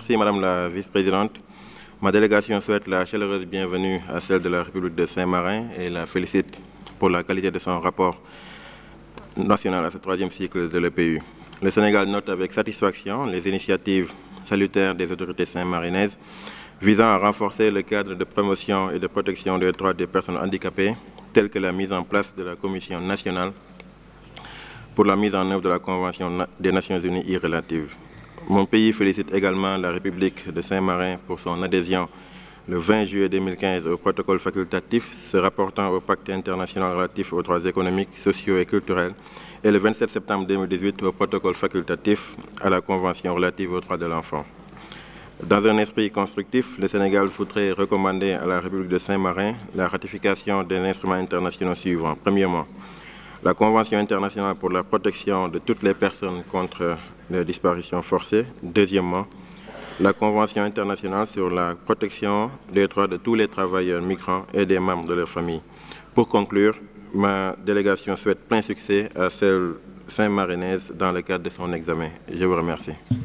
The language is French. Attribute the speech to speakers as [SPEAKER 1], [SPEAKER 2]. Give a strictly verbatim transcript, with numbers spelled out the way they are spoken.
[SPEAKER 1] Merci Madame la Vice-présidente. Ma délégation souhaite la chaleureuse bienvenue à celle de la République de Saint-Marin et la félicite pour la qualité de son rapport national à ce troisième cycle de l'E P U. Le Sénégal note avec satisfaction les initiatives salutaires des autorités saint-marinaises visant à renforcer le cadre de promotion et de protection des droits des personnes handicapées, telle que la mise en place de la Commission nationale pour la mise en œuvre de la Convention des Nations Unies y relative. Mon pays félicite également la République de Saint-Marin pour son adhésion le vingt juillet deux mille quinze au protocole facultatif se rapportant au pacte international relatif aux droits économiques, sociaux et culturels et le vingt-sept septembre deux mille dix-huit au protocole facultatif à la Convention relative aux droits de l'enfant. Dans un esprit constructif, le Sénégal voudrait recommander à la République de Saint-Marin la ratification des instruments internationaux suivants. Premièrement, la Convention internationale pour la protection de toutes les personnes contre les disparitions forcées. Deuxièmement, la Convention internationale sur la protection des droits de tous les travailleurs migrants et des membres de leur famille. Pour conclure, ma délégation souhaite plein succès à celle saint-marinaise dans le cadre de son examen. Je vous remercie.